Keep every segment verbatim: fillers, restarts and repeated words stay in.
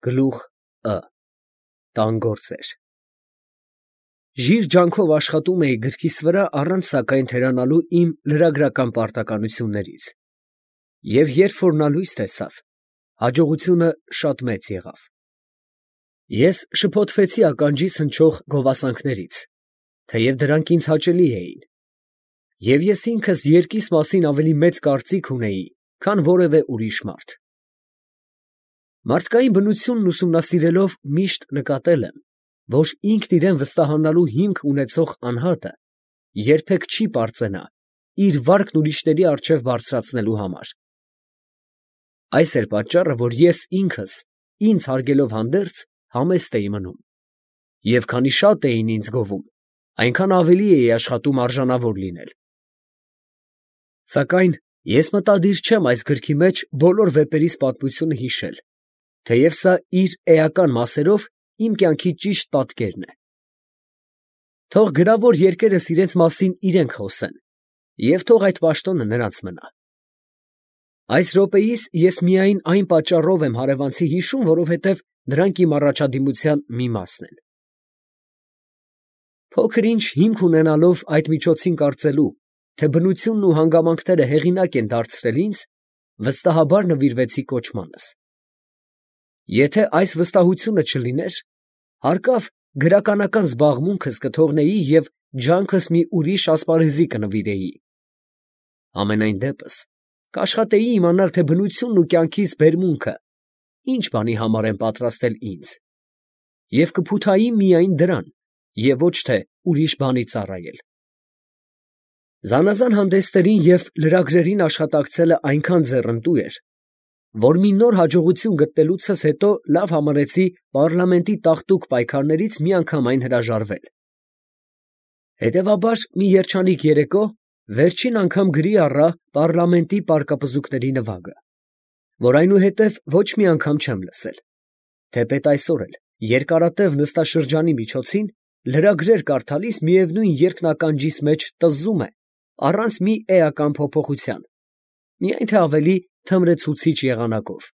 Գլուխ Ը Տանգործեր Ժիր ջանքով աշխատում էի գրքիս վրա առանց սակայն թերանալու իմ լրագրական պարտականություններից, և երբ որ նա լույս տեսավ, հաջողությունը շատ մեծ եղավ։ Ես շփոթվեցի ականջիս հնչող գովասանքներից, թեև դրանք ինձ հաճելի էին, և ես ինքս երկիս մասին ավելի մեծ կարծիք ունեի, քան որևէ ուրիշ մարդ։ Մարդկային բնությունն ուսումնասիրելով միշտ նկատել եմ, որ ինքն իրան վստահանալու հիմք ունեցող անհատը երբեք չի պարծենա իր վարկն ուրիշների առջև բարձրացնելու համար։ Այս էր պատճառը, որ ես ինքս ինձ հարգելով հանդերձ համեստ էի մնում, և քանի շատ էին ինձ գովում, այնքան ավելի էի աշխատում արժանավոր լինել։ Սակայն ես մտադիր չեմ այս գրքի մեջ բոլոր վեպերիս պատմությունը հիշել, թեև սա իր էական մասերով իմ կյանքի ճիշտ պատկերն է։ Թող գրավոր երկերս իրենց մասին իրենք խոսեն, և թող այդ պաշտոնը նրանց մնա։ Այս րոպեիս ես միայն այն պատճառով եմ հարևանցի հիշում, որովհետև նրանք իմ առաջադիմության մի մասն են։ Փոքր ինչ հիմք ունենալով այդ միջոցին կարծելու, թե բնությունն ու հանգամանքները հեղինակ են դարձրել ինձ, վստահաբար նվիրվեցի կոչմանս։ Եթե այս վստահությունը չլիներ, հարկավ գրականական զբաղմունքս կթողնեի և ջանքս մի ուրիշ ասպարեզի կնվիրեի։ Համենայն դեպս, կաշխատեի իմանալ, թե բնությունն ու կյանքիս բերմունքը ինչ բանի համար են պատրաստել ինձ, և կփութայի միայն դրան, և ոչ թե ուրիշ բանի ծառայել։ Զանազան հանդեսներին և լրագրերին աշխատակցելը այնքան ձեռնտու էր, որ մի նոր հաջողություն գտնելուցս հետո լավ համարեցի պառլամենտի տաղտուկ պայքարներից միանգամայն հրաժարվել։ Հետևաբար մի երջանիկ երեկո վերջին անգամ գրի առա պառլամենտի պարկապզուկների նվագը, որ այնուհետև ոչ մի անգամ չեմ լսել, թեպետ այսօր էլ երկարատև նստաշրջանի միջոցին լրագրեր կարդալիս միևնույն երգն ականջիս մեջ տզզում է առանց մի էական փոփոխության, միայն թե ավելի թմրեցուցիչ եղանակով։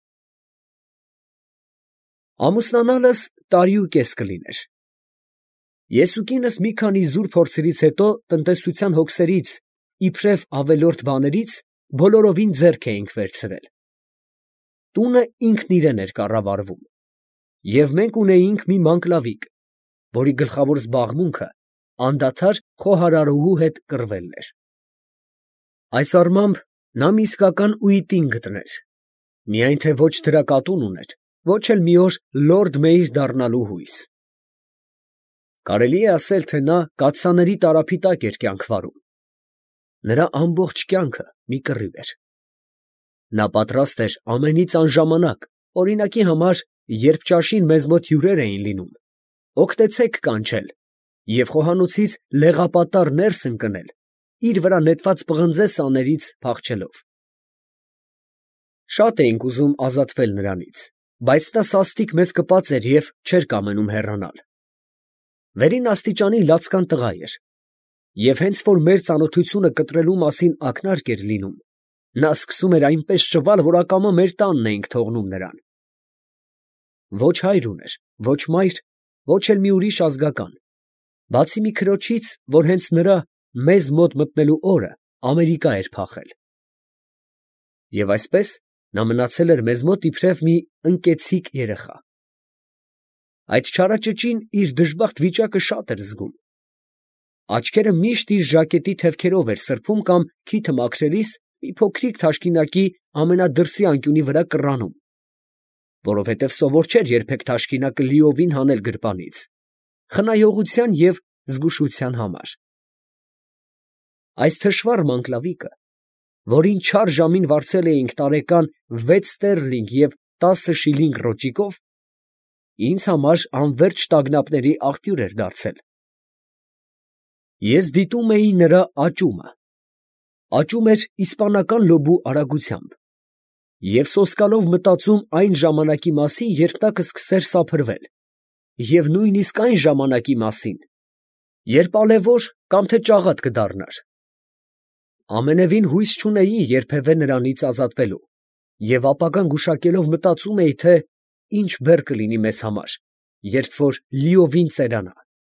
Ամուսնանալս տարի ու կես կլիներ։ Ես ու կինս մի քանի զուր փորձերից հետո տնտեսության հոգսերից, իբրև ավելորդ բաներից, բոլորովին ձեռք էինք վերցրել։ Տունը ինքն իրեն էր կառավարվում, և մենք ունեինք մի մանկլավիկ, որի գլխավոր զբաղմունքը անդադար խոհարարուհու հետ կռվելն էր։ Այս առմամբ նա մի իսկական ուಯಿտին գտներ, միայն թե ոչ դրա կատուն ուներ, ոչ էլ մի օր լորդ մեյր դառնալու հույս։ Կարելի է ասել, թե նա կաթսաների տարափի տակ էր կյանք վարում։ Նրա ամբողջ կյանքը մի կռիվ էր։ Նա պատրաստ էր ամենից անժամանակ, օրինակի համար, երբ ճաշին մեզ մոտ հյուրեր էին լինում, օգնեցեք կանչել և խոհանոցից լեղապատառ ներս ընկնել, իր վրա նետված պղնձե սաներից փախչելով։ Շատ էինք ուզում ազատվել նրանից, բայց նա սաստիկ մեզ կպած էր և չէր կամենում հեռանալ։ Վերին աստիճանի լացկան տղա էր, և հենց որ մեր ծանոթությունը կտրելու մասին ակնարկ էր լինում, նա սկսում էր այնպես շվալ, որ ակամա մեր տանն էինք թողնում նրան։ Ոչ հայր ուներ, ոչ մայր, ոչ էլ մի ուրիշ ազգական, բացի մի քրոջից, որ հենց նրա մեզ մոտ մտնելու օրը Ամերիկա էր փախել։ Եվ այսպես նա մնացել էր մեզ մոտ իբրև մի ընկեցիկ երեխա։ Այդ չարաճճին իր դժբախտ վիճակը շատ էր զգում։ Աչքերը միշտ իր ժակետի թևքերով էր սրբում կամ քիթը մաքրելիս մի փոքրիկ թաշկինակի ամենադրսի անկյունի վրա կռանում, որովհետև սովոր չէր երբեք թաշկինակը լիովին հանել գրպանից, խնայողության և զգուշության համար։ Այս թշվառ մանկլավիկը, որին չար ժամին վարձել էինք տարեկան վեց ստերլինգ և տասը շիլինգ ռոճիկով, ինձ համար անվերջ տագնապների աղբյուր էր դարձել։ Ես դիտում էի նրա աճումը, աճում էր իսպանական լոբու արագությամբ, և սոսկալով մտածում այն ժամանակի մասին, երբ նա կսկսեր սափրվել, և նույնիսկ այն ժամանակի մասին, երբ ալևոր կամ թե ճաղատ կդառնար։ Ամենևին հույս չունեի երբևէ նրանից ազատվելու, և ապագան գուշակելով մտածում էի, թե ինչ բեռ կլինի մեզ համար, երբ որ լիովին ծերանա։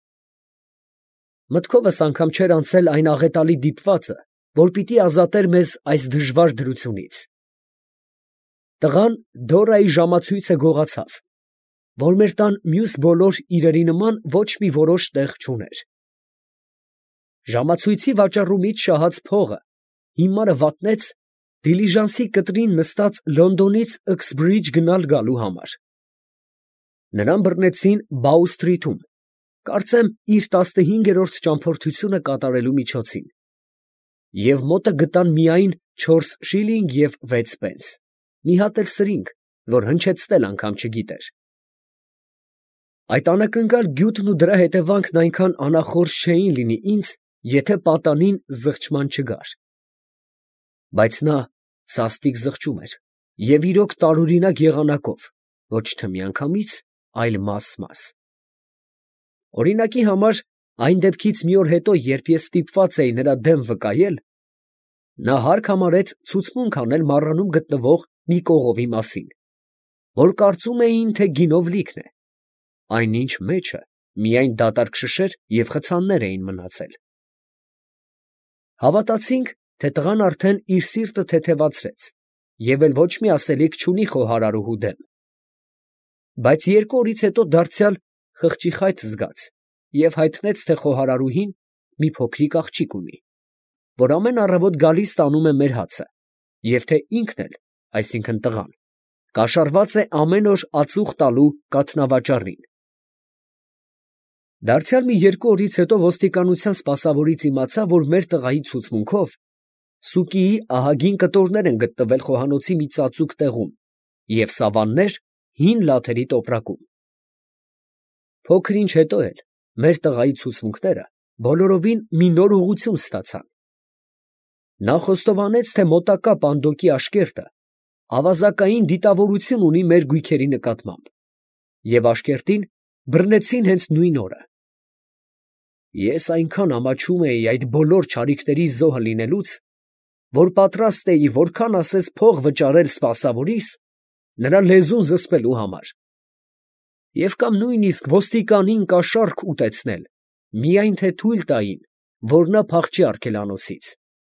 Մտքովս անգամ չէր անցել այն աղետալի դիպվածը, որ պիտի ազատեր մեզ այս դժվար դրությունից։ Տղան Դորայի ժամացույցը գողացավ, որ մեր տան մյուս բոլոր իրերի նման ոչ մի որոշ տեղ չուներ։ Ժամացույցի վաճառումից շահած փողը հիմարը վատնեց դիլիժանսի կտրին նստած Լոնդոնից Uxbridge գնալ գալու համար։ Նրան բռնեցին Bow Street-ում, կարծեմ իր տասնհինգերորդ ճամփորդությունը կատարելու միջոցին, և մոտը գտան միայն չորս շիլինգ և վեց պենս, մի հատ էլ սրինգ, որ հնչեցնել անգամ չգիտեր։ Այդ անակնկալ գյուտն ու դրա հետևանքն այնքան անախորժ չէին լինի ինձ, եթե պատանին զղջման չգար։ Բայց նա սաստիկ զղջում էր, և իրոք տարօրինակ եղանակով, ոչ թե միանգամից, այլ մաս֊մաս։ Օրինակի համար, այն դեպքից մի օր հետո, երբ ես ստիպված էի նրա դեմ վկայել, նա հարկ համարեց ցուցմունք անել մառանում գտնվող մի կողովի մասին, որ կարծում էին, թե գինով լիքն է, այնինչ մեջը միայն դատարկ շշեր և խցաններ էին մնացել։ Հավատացինք, թե տղան արդեն իր սիրտը թեթևացրեց և էլ ոչ մի ասելիք չունի խոհարարուհու դեմ, բայց երկու օրից հետո դարձյալ խղճի խայթ զգաց և հայտնեց, թե խոհարարուհին մի փոքրիկ աղջիկ ունի, որ ամեն առավոտ գալիս տանում է մեր հացը, և թե ինքն էլ, այսինքն տղան, կաշառված է ամեն օր ածուխ տալու կաթնավաճառին։ Դարձյալ մի երկու օրից հետո ոստիկանության սպասավորից իմացա, որ մեր տղայի ցուցմունքով Սուկիի ահագին կտորներ են գտնվել խոհանոցի մի ծածուկ տեղում և սավաններ հին լաթերի տոպրակում։ Փոքր ինչ հետո էլ մեր տղայի ցուցմունքները բոլորովին մի նոր ուղղություն ստացան։ Նա խոստովանեց, թե մոտակա պանդոկի աշկերտը ավազակային դիտավորություն ունի մեր գույքերի նկատմամբ, և աշկերտին բռնեցին հենց նույն օրը։ Ես այնքան ամաչում էի այդ բոլոր չարիքների զոհը լինելուց, որ պատրաստ էի որքան ասես փող վճարել սպասավորիս նրա լեզուն զսպելու համար, և կամ նույնիսկ ոստիկանին կաշառք ուտեցնել, միայն թե թույլ տային, որ նա փախչի արգելանոցից։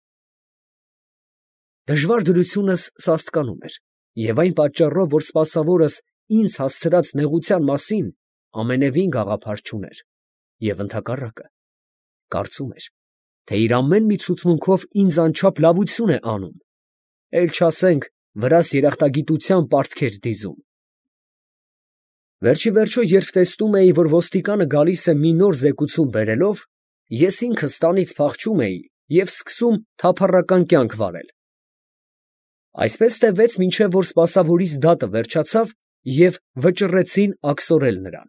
Դժվար դրությունս սաստկանում էր, և այն պատճառով, որ սպասավորս ինձ հասցրած նեղության մասին ամենևին գաղափար չուներ, և ընդհակառակը, կարծում էր, թե իր ամեն մի ցուցմունքով ինձ անչափ լավություն է անում, էլ չասենք վրաս երախտագիտության պարտքեր դիզում։ Վերջիվերջո, երբ տեսնում էի, որ ոստիկանը գալիս է մի նոր զեկուցում բերելով, ես ինքս տանից փախչում էի և սկսում թափառական կյանք վարել։ Այսպես տևեց, մինչև որ սպասավորիս դատը վերջացավ և վճռեցին աքսորել նրան։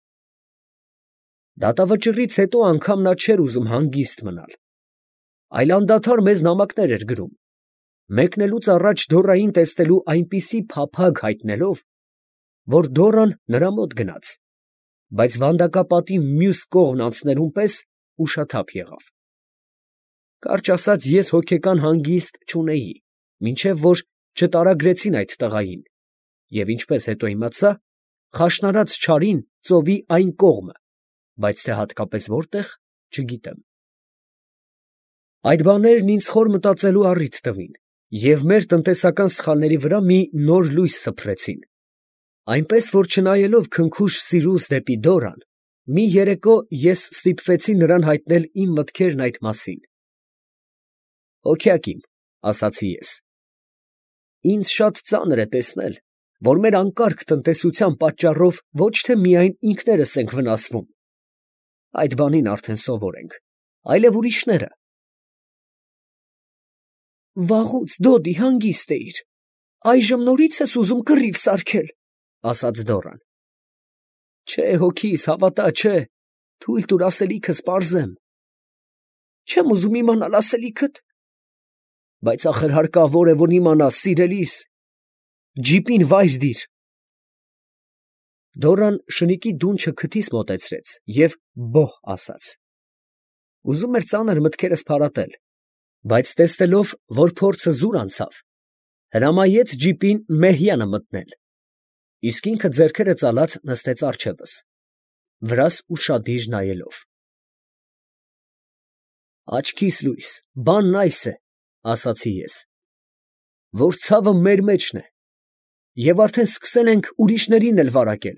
Դատավճռից հետո անգամ նա չէր ուզում հանգիստ մնալ, այլ անդադար մեզ նամակներ էր գրում, մեկնելուց առաջ Դորային տեսնելու այնպիսի փափագ հայտնելով, որ Դորան նրա մոտ գնաց, բայց վանդակապատի մյուս կողմն անցնելուն պես ուշաթափ եղավ։ Կարճ ասած, ես հոգեկան հանգիստ չունեի, մինչև որ չտարագրեցին այդ տղային, և ինչպես հետո իմացա, խաշնարած չարին ծովի այն կողմը, բայց թե հատկապես որտեղ, չգիտեմ։ Այդ բաներն ինձ խոր մտածելու առիթ տվին և մեր տնտեսական սխալների վրա մի նոր լույս սփռեցին, այնպես որ չնայելով քնքուշ սիրուս դեպի Դորան, մի երեկո ես ստիպվեցի նրան հայտնել իմ մտքերն այդ մասին։ «Հոգյակ իմ, ֊ ասացի ես, ֊ ինձ շատ ծանր է տեսնել, որ մեր անկարգ տնտեսության պատճառով ոչ թե միայն ինքներս ենք վնասվում, այդ բանին արդեն սովոր ենք, այլև ուրիշները»։ «Վաղուց, Դոդի, հանգիստ էիր, այժմ նորից ես ուզում կռիվ սարքել, ֊ ասաց Դորան։ ֊ Չէ, հոգիս, հավատա, չէ, թույլ տուր ասելիքս պարզեմ։ ֊ Չեմ ուզում իմանալ ասելիքդ։ ֊ Բայց ախր հարկավոր է, որ իմանաս, սիրելիս, ջիպին վայր դիր։ Դորան շնիկի դունչը քթիս մոտեցրեց և բոհ ասաց։ Ուզում էր ծանր մտքերս փարատել, բայց տեսնելով, որ փորձը զուր անցավ, հրամայեց ջիպին Մեհյանը մտնել։ Իսկ ինքը ձեռքերը ծալած նստեց առջևս, վրաս ուշադիր նայելով։ Աչքիս լույս, բանն այս է, ասացի ես, որ ցավը մեր մեջն է, և արդեն սկսել ենք ուրիշներին էլ վարակել։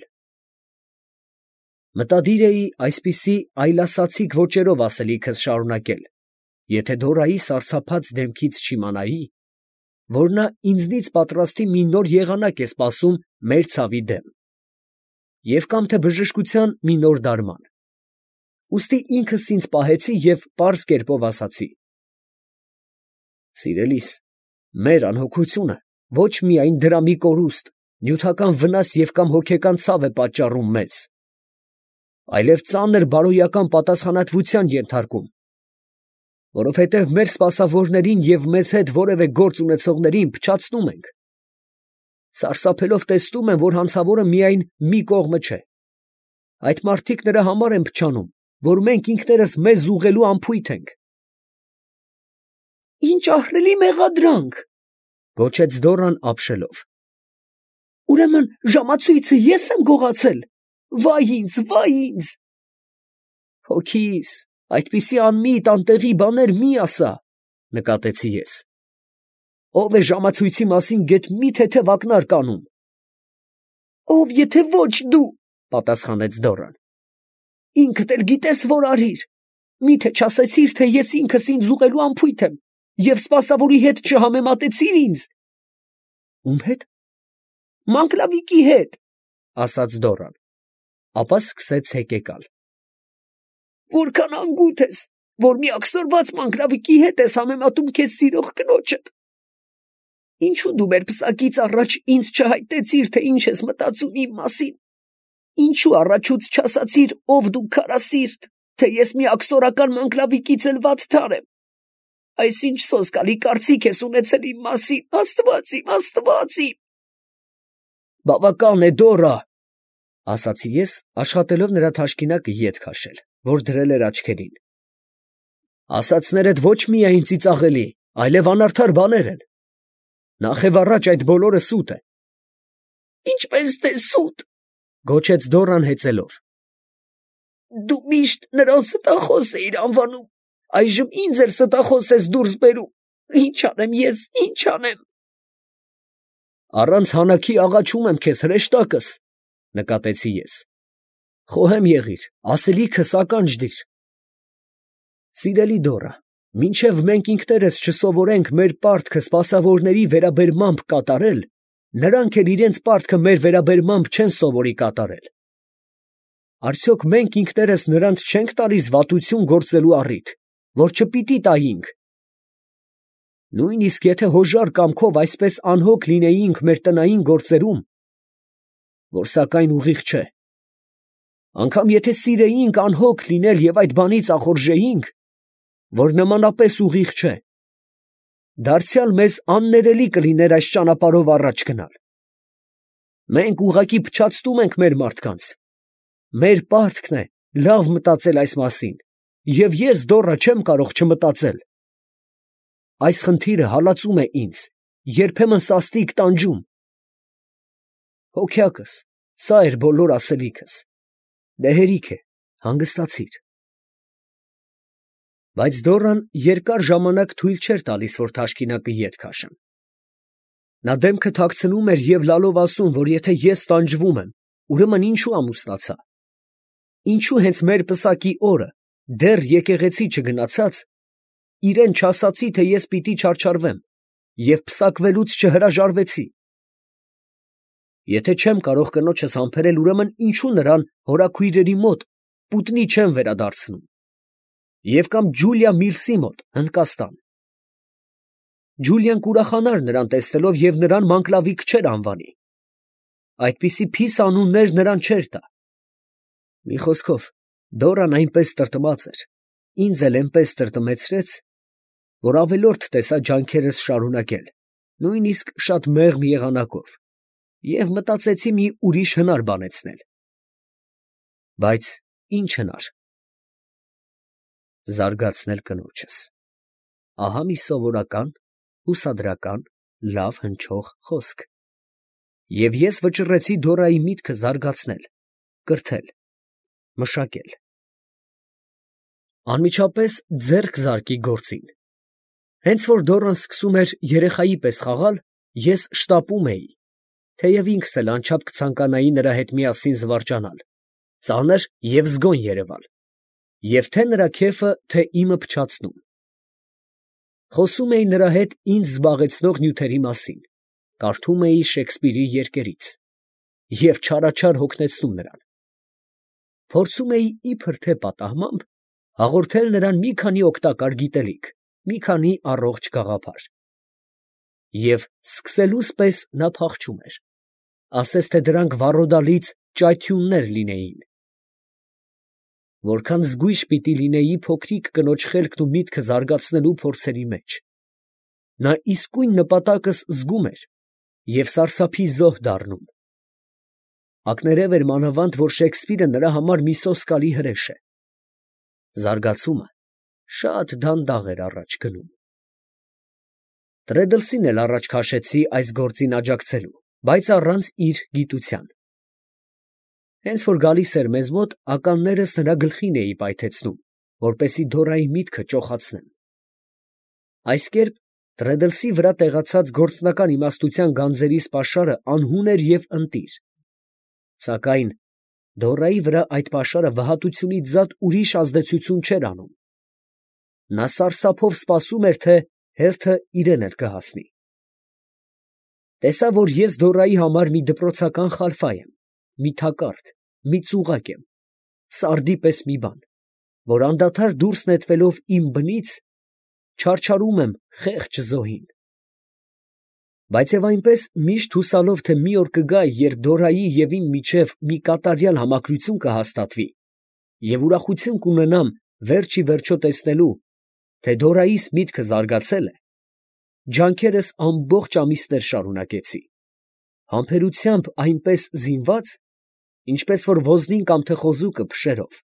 Մտադիր էի այսպիսի այլասացիկ ոճերով ասելիքս շարունակել, եթե Դորայի սարսափած դեմքից չիմանայի, որ նա ինձնից պատրաստի մի նոր եղանակ է սպասում մեր ցավի դեմ, և կամ թե բժշկության մի նոր դարման։ Ուստի ինքս ինձ պահեցի և պարզ կերպով ասացի. «Սիրելիս, մեր անհոգությունը ոչ միայն դրամի կորուստ, նյութական վնաս և կամ հոգեկան ցավ է պատճառում մեզ, այլև ծանր բարոյական պատասխանատվության ենթարկում, որովհետև մեր սպասավորներին և մեզ հետ որևէ գործ ունեցողներին փչացնում ենք։ Սարսափելով տեսնում եմ, որ հանցավորը միայն մի կողմը չէ. այդ մարդիկ նրա համար են փչանում, որ մենք ինքներս մեզ ուղղելու անփույթ ենք»։ «Ինչ ահռելի մեղադրանք, ֊ գոչեց Դորան ապշելով, ֊ ուրեմն ժամացույցը ես եմ գողացել, վա՜յ ինձ, վա՜յ ինձ»։ «Հոգիս, այդպիսի անմիտ, անտեղի բաներ մի ասա, ֊ նկատեցի ես, ֊ ո՞վ է ժամացույցի մասին գեթ մի թեթև ակնարկ անում»։ «Ո՞վ, եթե ոչ դու, ֊ պատասխանեց Դորան, ֊ ինքդ էլ գիտես, որ արիր, մի՞թե չասեցիր, թե ես ինքս ինձ ուղղելու անփույթ եմ, և սպասավորի հետ չհամեմատեցիր ինձ»։ «Ում հետ»։ «Մանկլավիկի հետ», ֊ ասաց Դորան, ապա սկսեց հեկեկալ։ «Որքան անգութ ես, որ մի աքսորված մանկլավիկի հետ ես համեմատում քեզ սիրող կնոջդ։ Ինչո՞ւ դու մեր պսակից առաջ ինձ չհայտեցիր, թե ինչ ես մտածում իմ մասին, ինչո՞ւ առաջուց չասացիր, ով դու քարասիրտ, թե ես մի աքսորական մանկլավիկից էլ վատթար եմ։ Այս ինչ սոսկալի կարծիք ես ունեցել իմ մասին, աստված իմ, աստված իմ»։ «Բավական է, Դորա, ֊ ասացի ես, աշխատելով նրա թաշկինակը ետ քաշել, որ դրել էր աչքերին։ «Ասածներդ ոչ միայն ծիծաղելի, այլև անարդար բաներ են. նախևառաջ այդ բոլորը սուտ է»։ «Ինչպես թե սուտ, ֊ գոչեց Դորան հեծելով, ֊ դու միշտ նրան ստախոս էիր անվանում, այժմ ինձ էլ ստախոս ես դուրս բերում, ի՞նչ անեմ ես, ի՞նչ անեմ»։ «Առանց հանակի աղաչում եմ քեզ, հրեշտակս, ֊ նկատեցի ես, ֊ խոհեմ եղիր, ասելիքս ականջ դիր։ Սիրելի Դորա, մինչև մենք ինքներս չսովորենք մեր պարտքը սպասավորների վերաբերմամբ կատարել, նրանք էլ իրենց պարտքը մեր վերաբերմամբ չեն սովորի կատարել։ Արդյոք մենք ինքներս նրանց չենք տալիս վատություն գործելու առիթ, որ չպիտի տայինք։ Նույնիսկ եթե հոժար կամքով այսպես անհոգ լինեինք մեր տնային գործերում, որ սակայն ուղիղ չէ, անգամ եթե սիրեինք անհոգ լինել և այդ բանից ախորժեինք, որ նմանապես ուղիղ չէ, դարձյալ մեզ աններելի կլիներ այս ճանապարհով առաջ գնալ։ Մենք ուղղակի փչացնում ենք մեր մարդկանց։ Մեր պարտքն է լավ մտածել այս մասին, և ես, Դորա, չեմ կարող չմտածել։ Այս խնդիրը հալածում է ինձ, երբեմն սաստիկ տանջում։ Հոգյակս, սա էր բոլոր ասելիքս։ Դե հերիք է, հանգստացիր։ Բայց Դորան երկար ժամանակ թույլ չէր տալիս, որ թաշկինակը ետ քաշեմ։ Նա դեմքը թաքցնում էր և լալով ասում, որ եթե ես տանջվում եմ, ուրեմն ինչու ամուսնացա։ Ինչու հենց մեր պսակի օրը, դեռ եկեղեցի չգնացած, իրեն չասացի, թե ես պիտի չարչարվեմ, և պսակվելուց չհրաժարվեցի։ Եթե չեմ կարող կնոջս համբերել, ուրեմն ինչու նրան հորաքույրերի մոտ պուտնի չեմ վերադարձնում, և կամ Ջուլիա Միլսի մոտ, Հնդկաստան։ Ջուլիան կուրախանար նրան տեսնելով և նրան մանկլավիկ չէր անվանի։ Այդպիսի փիս անուններ նրան չէր տա։ Մի խոսքով, Դորան այնպես տրտմած էր, ինձ էլ այնպես տրտմեցրեց, որ ավելորդ տեսա ջանքերս շարունակել, նույնիսկ շատ մեղմ եղանակով, և մտածեցի մի ուրիշ հնար բանեցնել։ Բայց ի՞նչ հնար։ Զարգացնել կնոջս։ Ահա մի սովորական, հուսադրական, լավ հնչող խոսք։ Եվ ես վճռեցի Դորայի միտքը զարգացնել, կրթել, մշակել։ Անմիջապես ձեռք զարկի գործին։ Հենց որ Դորան սկսում էր երեխայի պես խաղալ, ես շտապում էի, թեև ինքս էլ անչափ կցանկանայի նրա հետ միասին զվարճանալ, ծանր և զգոն երևալ, և թե նրա քեֆը, թե իմը փչացնում։ Խոսում էի նրա հետ ինձ զբաղեցնող նյութերի մասին, կարդում էի Շեքսպիրի երկերից և չարաչար հոգնեցնում նրան։ Փորձում էի իբր թե պատահմամբ հաղորդել նրան մի քանի օգտակար գիտելիք, մի քանի առողջ գաղափար։ Եվ սկսելուս պես նա փախչում էր, ասես թե դրանք վառոդալից ճայթյուններ լինեին։ Որքան զգույշ պիտի լինեի փոքրիկ կնոջ խելքն ու միտքը զարգացնելու փորձերի մեջ։ Նա իսկույն նպատակս զգում էր և սարսափի զոհ դառնում։ Ակներև էր մանավանդ, որ Շեքսպիրը նրա համար մի սոսկալի հրեշ է։ Զարգացումը շատ դանդաղ էր առաջ գնում։ Տրեդլսին էլ առաջ քաշեցի այս գործին աջակցելու, բայց առանց իր գիտության։ Հենց որ գալիս էր մեզ մոտ, ականներս նրա գլխին էի պայթեցնում, որպեսզի Դորայի միտքը ճոխացնեմ։ Այս կերպ Տրեդլսի վրա տեղացած գործնական իմաստության գանձերիս պաշարը անհուն էր և ընտիր։ Սակայն Դորայի վրա այդ պաշարը վհատությունից զատ ուրիշ ազդեցություն չէր անում։ Նա սարսափով սպասում էր, թե հերթը իրան էլ կհասնի։ Տեսա, որ ես Դորայի համար մի դպրոցական խալֆա եմ, մի թակարդ, մի ծուղակ եմ, սարդի պես մի բան, որ անդադար դուրս նետվելով իմ բնից, չարչարում եմ խեղճ զոհին։ Բայց և այնպես միշտ հուսալով, թե մի օր կգա, երբ Դորայի և իմ միջև մի կատարյալ համակրություն կհաստատվի, և ուրախություն կունենամ վերջ ի վերջո տեսնելու, թե Դորայիս միտքը զարգացել է, ջանքերս ամբողջ ամիսներ շարունակեցի, համբերությամբ այնպես զինված, ինչպես որ ոզնին կամ թե խոզուկը փշերով։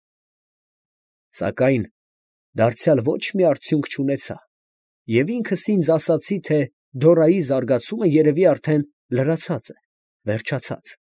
Սակայն դարձյալ ոչ մի արդյունք չունեցա, և ինքս ինձ ասացի, թե Դորայի զարգացումը երևի արդեն լրացած է, վերջացած։